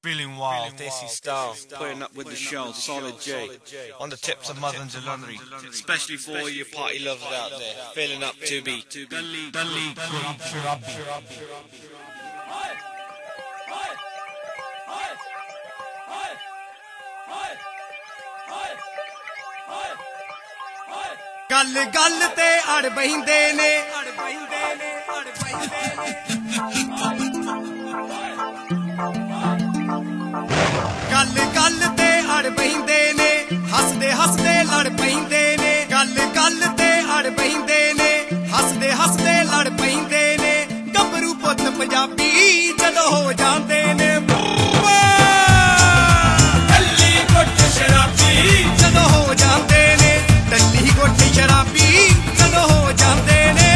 Feeling wild, Desi style, putting up with the show, Solid J, on the tips of Mother and Jalandhari, especially for all you party lovers out there, feeling up to be. गल गल ते अड़ बहिंदे ने गल गल ते अड़ बहिंदे ने हसदे हसदे लड़ पैंदे ने गल गल ते अड़ बहिंदे ने हसदे हसदे लड़ पैंदे ने गभरू पुੱਤ पंजाबी जदों हो जांदे ने टल्ली गुੱਟ शराबी जदों हो जांदे ने टल्ली गुੱਟ शराबी जदों हो जांदे ने